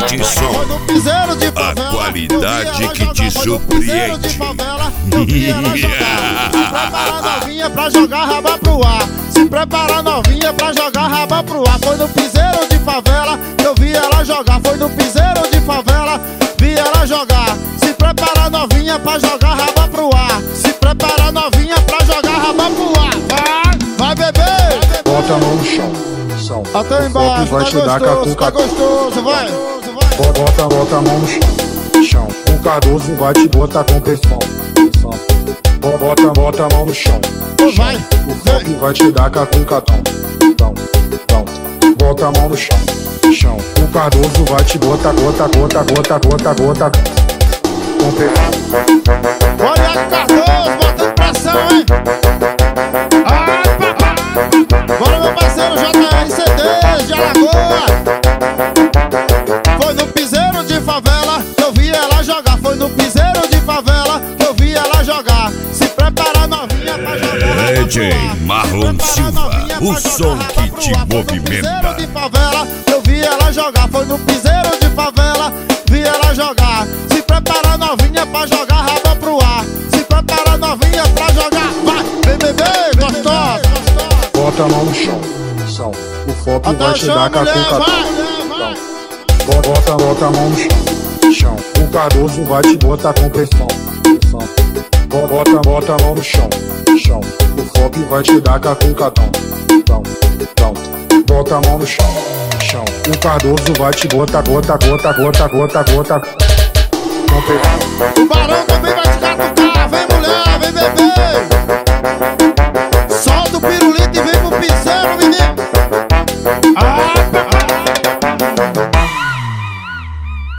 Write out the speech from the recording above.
Este som, Foi no piseiro de favela, a qualidade que te surpreende. Se prepara novinha pra jogar raba pro ar. Se prepara novinha pra jogar raba pro ar. Foi no piseiro de favela que eu vi ela jogar. Foi no piseiro de favela, vi ela jogar. Se prepara novinha pra jogar raba pro ar. Se prepara novinha pra jogar raba pro ar. Vai beber. Bota a mão no chão. Até embaixo, vai te dar tá gostoso, vai. Bota a mão no chão. O Cardoso vai te botar com pressão. Bota a mão no chão. Vai. O Fop vai te dar cacucadão. Bota a mão no chão. O Cardoso vai te botar gota com pressão. Olha Cardoso, botando pressão, hein? Ai, papai. Bora, meu parceiro JRCD de Alagoas. Foi no piseiro de favela que eu vi ela jogar. Foi no piseiro de favela que eu vi ela jogar. Se prepara novinha pra jogar. DJ Marlon Silva, o som que te movimenta. De favela eu vi ela jogar. Foi no piseiro de favela, vi ela jogar. Se prepara novinha pra jogar raba pro ar. Se prepara novinha pra jogar. Vai, vem beber, gostosa. Bota a mão no chão. O Fop vai te dar cacucadão. Bota a mão no chão. O Cardoso vai te botar com pressão. Bota a mão no chão. O Fop vai te dar cacucadão. Bota a mão no chão. O Cardoso vai te botar gota com pressão. O Barão também vai